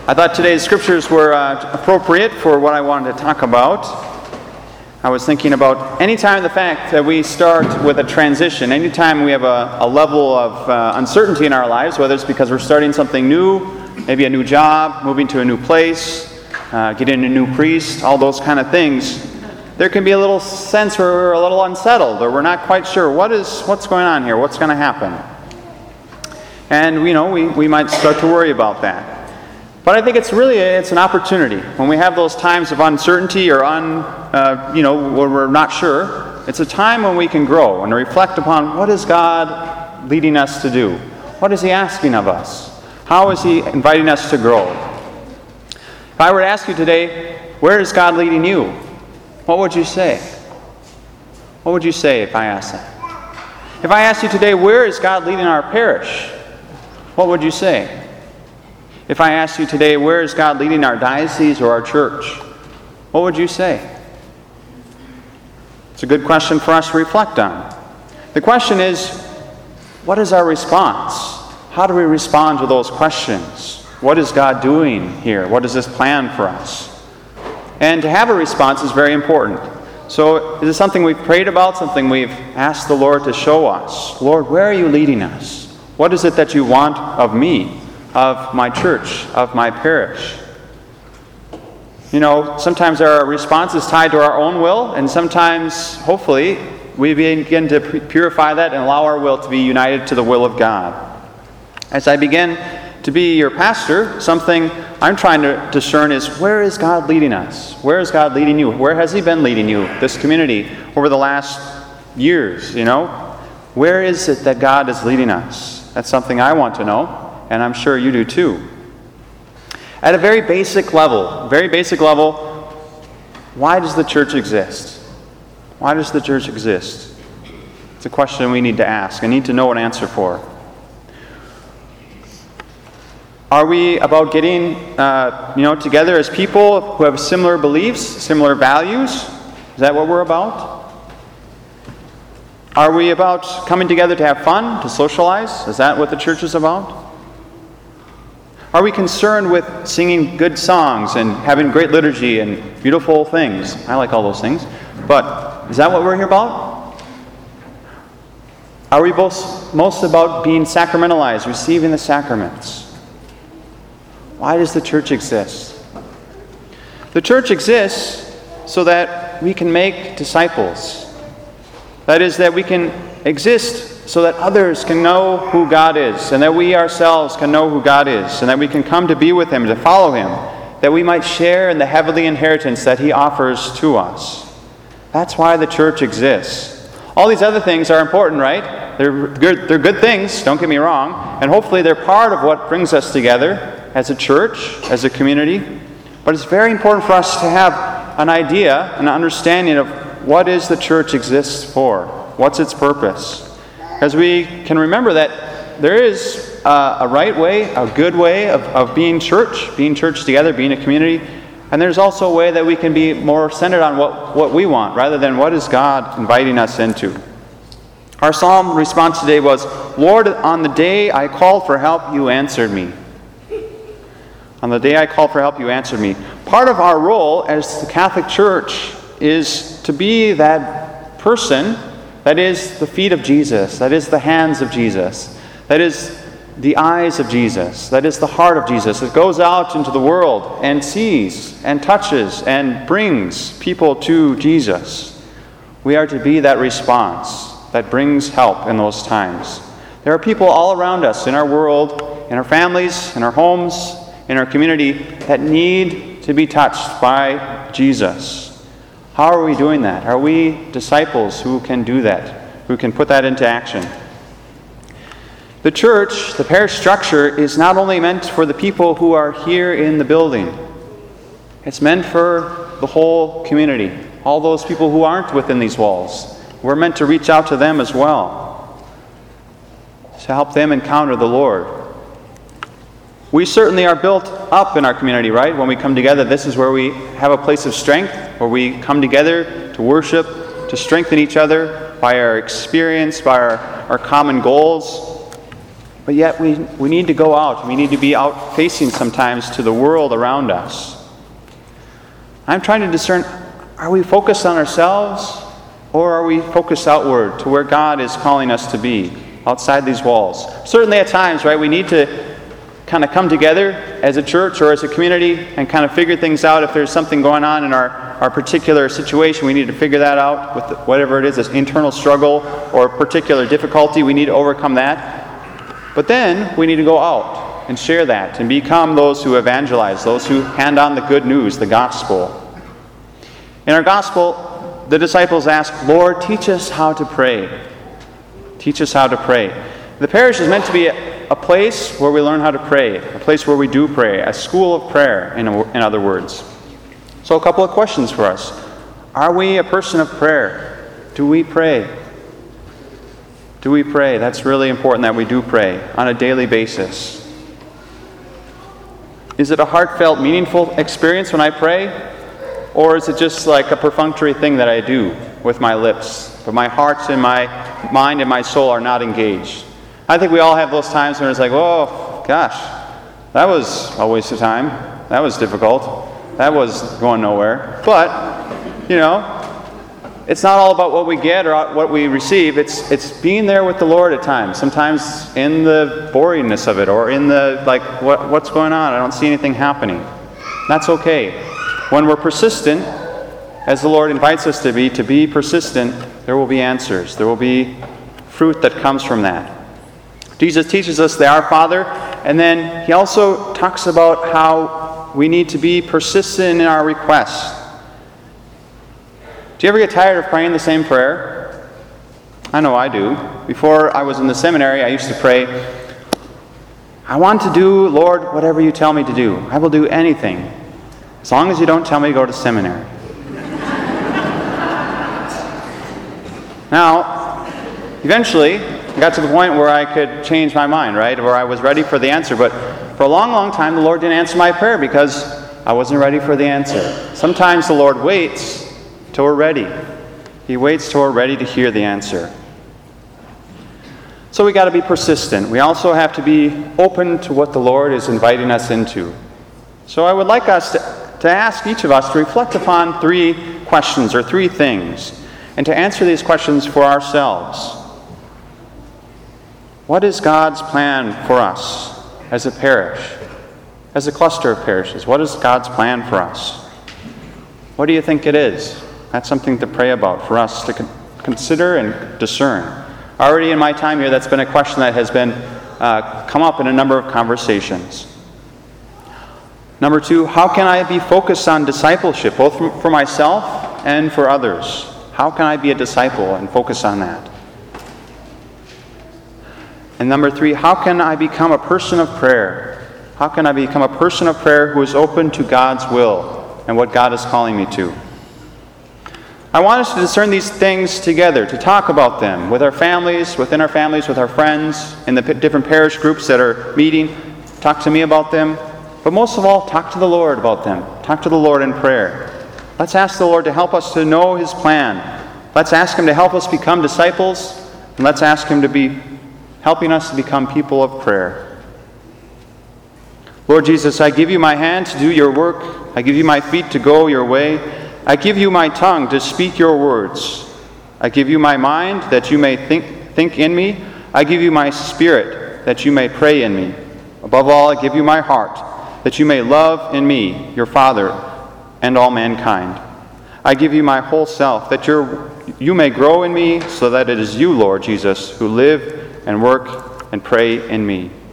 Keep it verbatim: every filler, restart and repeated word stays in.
I thought today's scriptures were uh, appropriate for what I wanted to talk about. I was thinking about anytime the fact that we start with a transition, anytime we have a, a level of uh, uncertainty in our lives, whether it's because we're starting something new, maybe a new job, moving to a new place, uh, getting a new priest, all those kind of things, there can be a little sense where we're a little unsettled or we're not quite sure what is what's going on here, what's going to happen. And, you know, we, we might start to worry about that. But I think it's really it's an opportunity. When we have those times of uncertainty or, un, uh, you know, where we're not sure, it's a time when we can grow and reflect upon what is God leading us to do? What is He asking of us? How is He inviting us to grow? If I were to ask you today, where is God leading you? What would you say? What would you say if I asked that? If I asked you today, where is God leading our parish? What would you say? If I asked you today, where is God leading our diocese or our church? What would you say? It's a good question for us to reflect on. The question is, what is our response? How do we respond to those questions? What is God doing here? What is His plan for us? And to have a response is very important. So is it something we've prayed about, something we've asked the Lord to show us? Lord, where are you leading us? What is it that you want of me? Of my church, of my parish. You know, sometimes our response is tied to our own will, and sometimes, hopefully, we begin to purify that and allow our will to be united to the will of God. As I begin to be your pastor, something I'm trying to discern is, where is God leading us? Where is God leading you? Where has He been leading you, this community, over the last years, you know? Where is it that God is leading us? That's something I want to know. And I'm sure you do too. At a very basic level, very basic level, why does the church exist? Why does the church exist? It's a question we need to ask and need to know an answer for. Are we about getting uh, you know, together as people who have similar beliefs, similar values? Is that what we're about? Are we about coming together to have fun, to socialize? Is that what the church is about? Are we concerned with singing good songs and having great liturgy and beautiful things? I like all those things. But is that what we're here about? Are we both most about being sacramentalized, receiving the sacraments? Why does the church exist? The church exists so that we can make disciples. That is, that we can exist so that others can know who God is, and that we ourselves can know who God is, and that we can come to be with Him, to follow Him, that we might share in the heavenly inheritance that He offers to us. That's why the church exists. All these other things are important, right? They're good, they're good things, don't get me wrong, and hopefully they're part of what brings us together as a church, as a community. But it's very important for us to have an idea, an understanding of what is the church exists for, what's its purpose. As we can remember that there is uh, a right way, a good way of, of being church, being church together, being a community. And there's also a way that we can be more centered on what, what we want, rather than what is God inviting us into. Our psalm response today was, Lord, on the day I called for help, you answered me. On the day I called for help, you answered me. Part of our role as the Catholic Church is to be that person that is the feet of Jesus, that is the hands of Jesus, that is the eyes of Jesus, that is the heart of Jesus, that goes out into the world and sees and touches and brings people to Jesus. We are to be that response that brings help in those times. There are people all around us in our world, in our families, in our homes, in our community that need to be touched by Jesus. How are we doing that? Are we disciples who can do that, who can put that into action? The church, the parish structure, is not only meant for the people who are here in the building. It's meant for the whole community, all those people who aren't within these walls. We're meant to reach out to them as well, to help them encounter the Lord. We certainly are built up in our community, right? When we come together, this is where we have a place of strength, where we come together to worship, to strengthen each other by our experience, by our, our common goals. But yet we, we need to go out. We need to be out facing sometimes to the world around us. I'm trying to discern, are we focused on ourselves, or are we focused outward to where God is calling us to be, outside these walls? Certainly at times, right, we need to kind of come together as a church or as a community and kind of figure things out. If there's something going on in our, our particular situation, we need to figure that out with the, whatever it is, this internal struggle or particular difficulty, we need to overcome that. But then we need to go out and share that and become those who evangelize, those who hand on the good news, the gospel. In our gospel, the disciples ask, Lord, teach us how to pray. Teach us how to pray. The parish is meant to be a, a place where we learn how to pray, a place where we do pray, a school of prayer, in, a, in other words. So a couple of questions for us. Are we a person of prayer? Do we pray? Do we pray? That's really important that we do pray on a daily basis. Is it a heartfelt, meaningful experience when I pray? Or is it just like a perfunctory thing that I do with my lips, but my heart and my mind and my soul are not engaged? I think we all have those times when it's like, oh, gosh, that was a waste of time. That was difficult. That was going nowhere. But, you know, it's not all about what we get or what we receive. It's it's being there with the Lord at times. Sometimes in the boringness of it, or in the, like, what what's going on? I don't see anything happening. That's okay. When we're persistent, as the Lord invites us to be, to be persistent, there will be answers. There will be fruit that comes from that. Jesus teaches us the Our Father, and then he also talks about how we need to be persistent in our requests. Do you ever get tired of praying the same prayer? I know I do. Before I was in the seminary, I used to pray, I want to do, Lord, whatever you tell me to do. I will do anything, as long as you don't tell me to go to seminary. Now, eventually, I got to the point where I could change my mind, right? Where I was ready for the answer. But for a long, long time, the Lord didn't answer my prayer because I wasn't ready for the answer. Sometimes the Lord waits till we're ready. He waits till we're ready to hear the answer. So we got to be persistent. We also have to be open to what the Lord is inviting us into. So I would like us to, to ask each of us to reflect upon three questions or three things, and to answer these questions for ourselves. What is God's plan for us as a parish, as a cluster of parishes? What is God's plan for us? What do you think it is? That's something to pray about, for us to con- consider and discern. Already in my time here, that's been a question that has been uh, come up in a number of conversations. Number two, how can I be focused on discipleship, both for myself and for others? How can I be a disciple and focus on that? And number three, how can I become a person of prayer? How can I become a person of prayer who is open to God's will and what God is calling me to? I want us to discern these things together, to talk about them with our families, within our families, with our friends, in the p- different parish groups that are meeting. Talk to me about them. But most of all, talk to the Lord about them. Talk to the Lord in prayer. Let's ask the Lord to help us to know His plan. Let's ask Him to help us become disciples, and let's ask Him to be helping us to become people of prayer. Lord Jesus, I give you my hand to do your work. I give you my feet to go your way. I give you my tongue to speak your words. I give you my mind that you may think, think in me. I give you my spirit that you may pray in me. Above all, I give you my heart that you may love in me, your Father, and all mankind. I give you my whole self that your, you may grow in me so that it is you, Lord Jesus, who live and work and pray in me.